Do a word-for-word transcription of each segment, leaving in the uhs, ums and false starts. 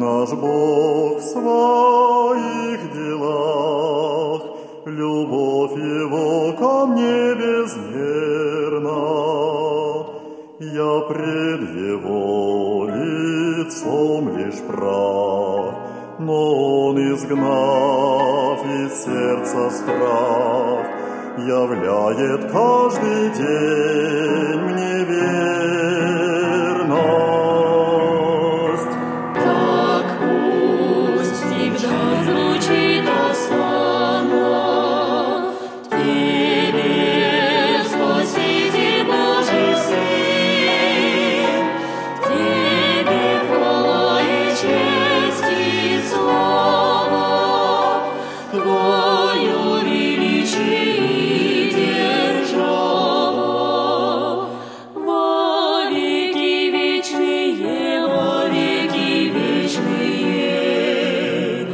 Наш Бог в своих делах, любовь Его ко мне безмерна. Я пред Его лицом лишь прах, но Он, изгнав из сердца страх, являет каждый день мне верность. Так пусть всегда звучит осанна в Тебе, Спаситель Божий Сын, в Тебе хвала и честь и слава, Твое величие и держава, во веки вечные, во веки вечные.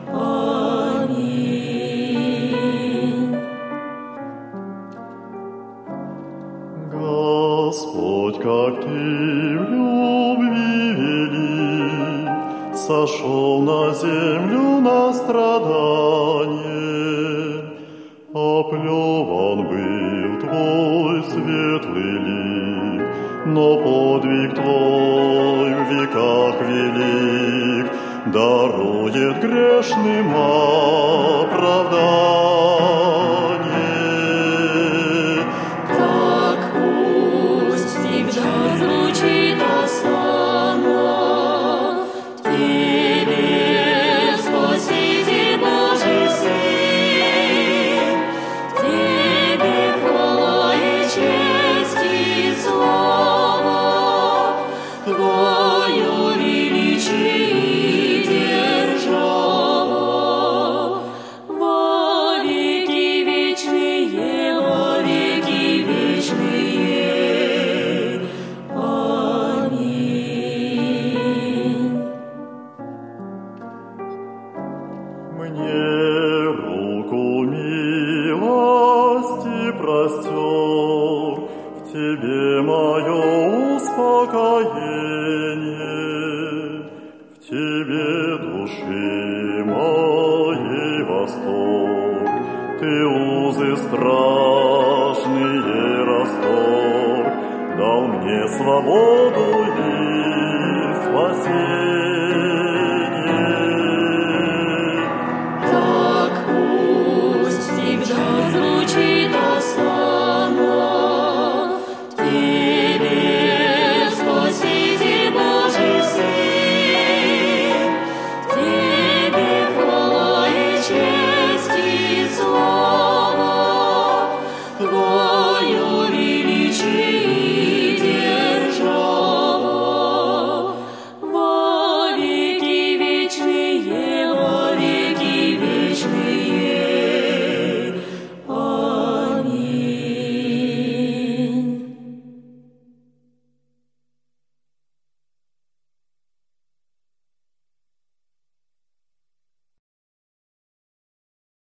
Аминь. Господь, как Ты в любви велик, сошел на землю на страдание. Оплеван был Твой светлый лик, но подвиг Твой в веках велик, дарует грешным оправдание. Так пусть всегда звучит осанна в Тебе, Спаситель Божий Сын, в Тебе хвала и честь и слава, Твое величие и держава, во веки вечные, во веки вечные. Аминь. Мне руку милости простер, в Тебе мое успокоение, в Тебе души моей восторг, Ты узы страшные расторг, дал мне свободу и спасение.